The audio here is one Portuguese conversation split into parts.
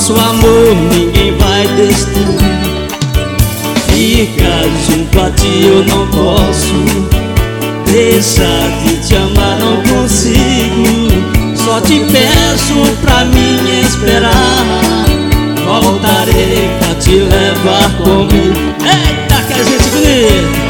nosso amor ninguém vai destruir. Ficar junto a ti eu não posso, deixar de te amar não consigo. Só te peço pra mim esperar, voltarei pra te levar comigo. Eita, que a gente bonita!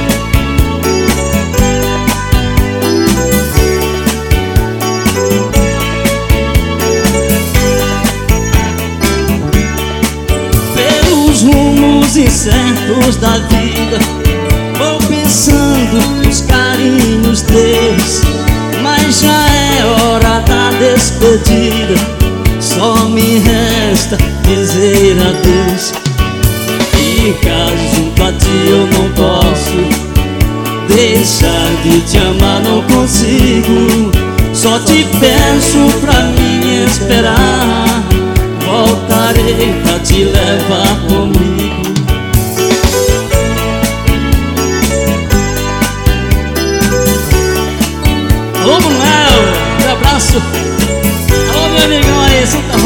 Pelos rumos incertos da vida vou pensando nos carinhos teus, mas já é hora da despedida, só me resta dizer adeus. Ficar junto a ti eu não posso, deixar de te amar não consigo. Só te peço pra mim esperar, voltarei pra te levar comigo. Alô, Manuel, um abraço. Alô, meu amigão aí, Santa